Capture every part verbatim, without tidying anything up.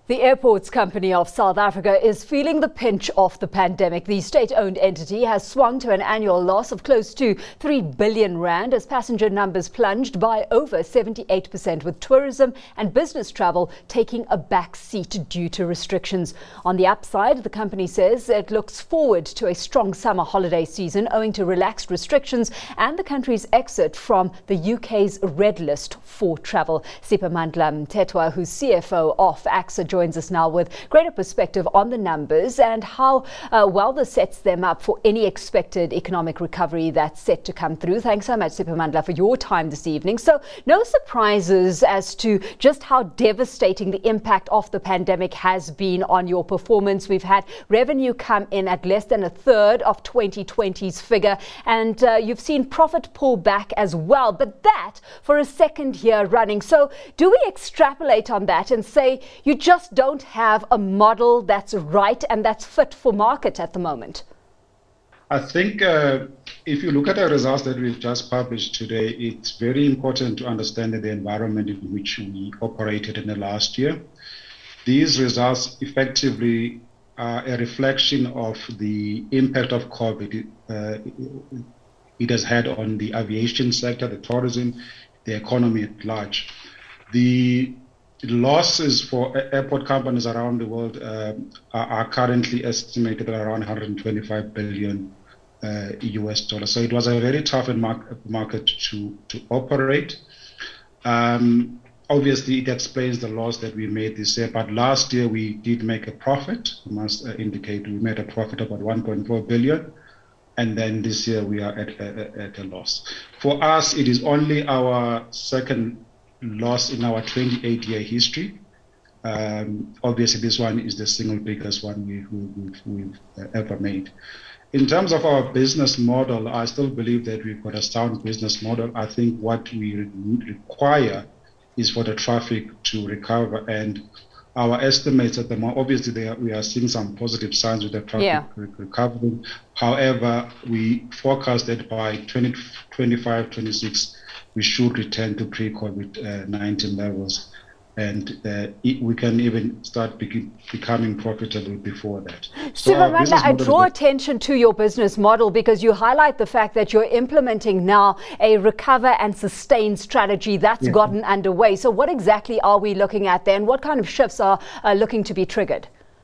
The Airports Company of South Africa is feeling the pinch of the pandemic. The state-owned entity has swung to an annual loss of close to three billion rand as passenger numbers plunged by over seventy-eight percent, with tourism and business travel taking a back seat due to restrictions. On the upside, the company says it looks forward to a strong summer holiday season owing to relaxed restrictions and the country's exit from the U K's red list for travel. Siphamandla Mthethwa, who's C F O of AXA, joins us now with greater perspective on the numbers and how uh, well this sets them up for any expected economic recovery that's set to come through. Thanks so much, Siphamandla, for your time this evening. So no surprises as to just how devastating the impact of the pandemic has been on your performance. We've had revenue come in at less than a third of twenty twenty's figure, and uh, you've seen profit pull back as well, but that for a second year running. So do we extrapolate on that and say you just don't have a model that's right and that's fit for market at the moment? I think uh, if you look at the results that we've just published today, it's very important to understand the environment in which we operated in the last year. These results effectively are a reflection of the impact of COVID uh, it has had on the aviation sector, the tourism, the economy at large. The losses for airport companies around the world uh, are, are currently estimated at around one hundred twenty-five billion uh, U S dollars. So it was a very tough market to, to operate. Um, obviously, it explains the loss that we made this year, but last year we did make a profit. I must uh, indicate we made a profit of about one point four billion. And then this year we are at, at, at a loss. For us, it is only our second loss in our twenty-eight year history. Um, obviously, this one is the single biggest one we, we, we've, we've uh, ever made. In terms of our business model, I still believe that we've got a sound business model. I think what we re- require is for the traffic to recover, and our estimates at the moment, obviously they are, we are seeing some positive signs with the traffic yeah. re- recovering. However, we forecast that by twenty twenty-five twenty-six, we should return to pre-COVID nineteen levels, and uh, it, we can even start be- becoming profitable before that. So Siphamandla, I draw attention to your business model because you highlight the fact that you're implementing now a recover and sustain strategy that's yeah. gotten underway. So what exactly are we looking at there, and what kind of shifts are uh, looking to be triggered?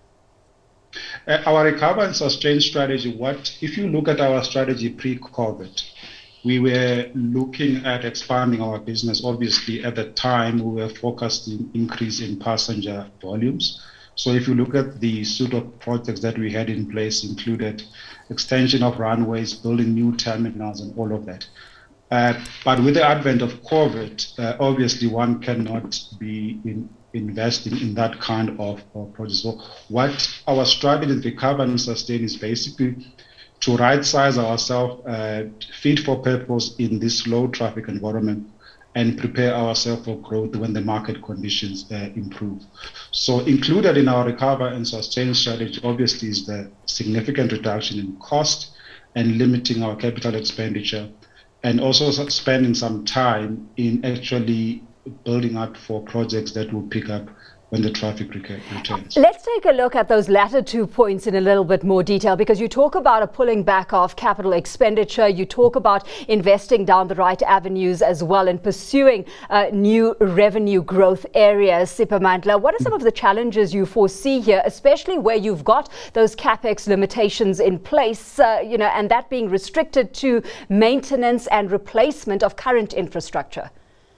Uh, our recover and sustain strategy, what if you look at our strategy pre-COVID, we were looking at expanding our business. Obviously, at the time, we were focusing increase in passenger volumes. So if you look at the suite of projects that we had in place, included extension of runways, building new terminals, and all of that. Uh, but with the advent of COVID, uh, obviously one cannot be in, investing in that kind of, of projects. So what our strategy in recover and sustain is basically to right-size ourselves, uh, fit for purpose in this low traffic environment, and prepare ourselves for growth when the market conditions uh, improve. So included in our recover and sustain strategy, obviously, is the significant reduction in cost and limiting our capital expenditure, and also spending some time in actually building up for projects that will pick up when the traffic returns. Let's take a look at those latter two points in a little bit more detail, because you talk about a pulling back of capital expenditure, you talk about investing down the right avenues as well and pursuing uh, new revenue growth areas. Siphamandla, what are some of the challenges you foresee here, especially where you've got those capex limitations in place, uh, you know, and that being restricted to maintenance and replacement of current infrastructure?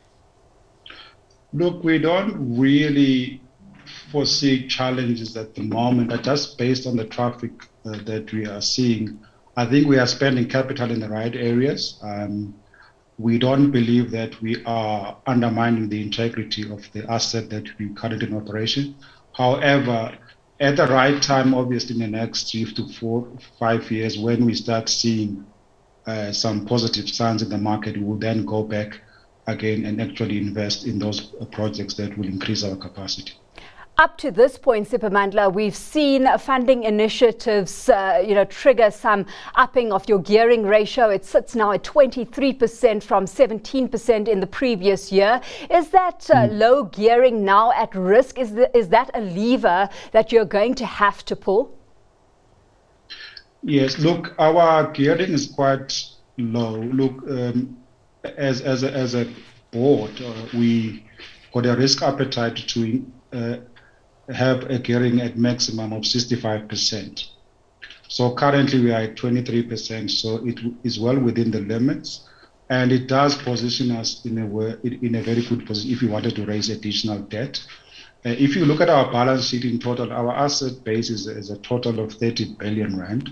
Look, we don't really foresee challenges at the moment, but just based on the traffic uh, that we are seeing, I think we are spending capital in the right areas. Um, we don't believe that we are undermining the integrity of the asset that we currently in operation. However, at the right time, obviously in the next three to four, five years, when we start seeing uh, some positive signs in the market, we will then go back again and actually invest in those projects that will increase our capacity. Up to this point, Siphamandla, we've seen funding initiatives, uh, you know, trigger some upping of your gearing ratio. It sits now at twenty-three percent from seventeen percent in the previous year. Is that uh, mm. low gearing now at risk? Is, the, is that a lever that you're going to have to pull? Yes, look, our gearing is quite low. Look, um, as, as, a, as a board, uh, we got a risk appetite to uh, have a gearing at maximum of sixty-five percent. So currently we are at twenty-three percent, so it is well within the limits, and it does position us in a way, in a very good position if we wanted to raise additional debt. Uh, if you look at our balance sheet in total, our asset base is, is a total of thirty billion rand,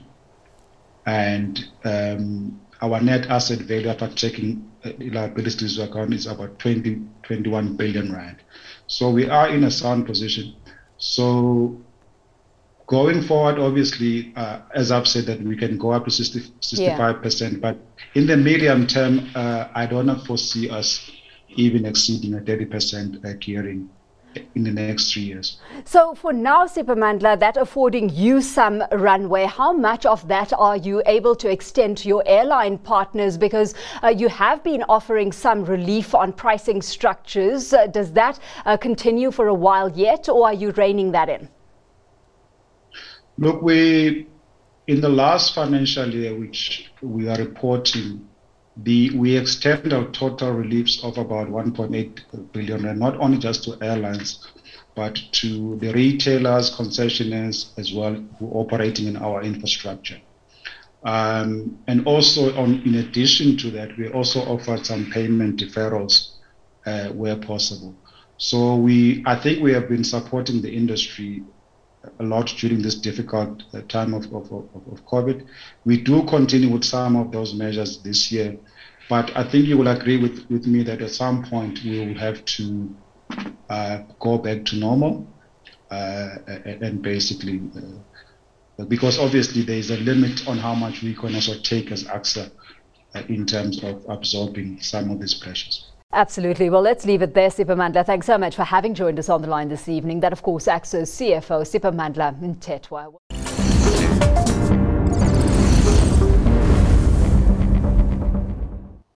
and um, our net asset value after checking uh, liabilities to account is about twenty, twenty-one billion rand. So we are in a sound position. So going forward, obviously, uh, as I've said, that we can go up to sixty, sixty-five percent, yeah. But in the medium term, uh, I don't foresee us even exceeding a thirty percent uh, gearing in the next three years. So for now, Siphamandla, that affording you some runway, how much of that are you able to extend to your airline partners? Because uh, you have been offering some relief on pricing structures. Uh, does that uh, continue for a while yet, or are you reining that in? Look, we, in the last financial year, which we are reporting, The, we extend our total reliefs of about one point eight billion, and not only just to airlines, but to the retailers, concessionaires as well, who are operating in our infrastructure. Um, and also, on, in addition to that, we also offered some payment deferrals uh, where possible. So we, I think we have been supporting the industry a lot during this difficult uh, time of, of, of, of COVID. We do continue with some of those measures this year, but I think you will agree with, with me that at some point we will have to uh, go back to normal uh, and basically, uh, because obviously there is a limit on how much we can also take as AXA uh, in terms of absorbing some of these pressures. Absolutely. Well, let's leave it there, Siphamandla. Thanks so much for having joined us on the line this evening. That, of course, AXA's C F O, Siphamandla Mthethwa.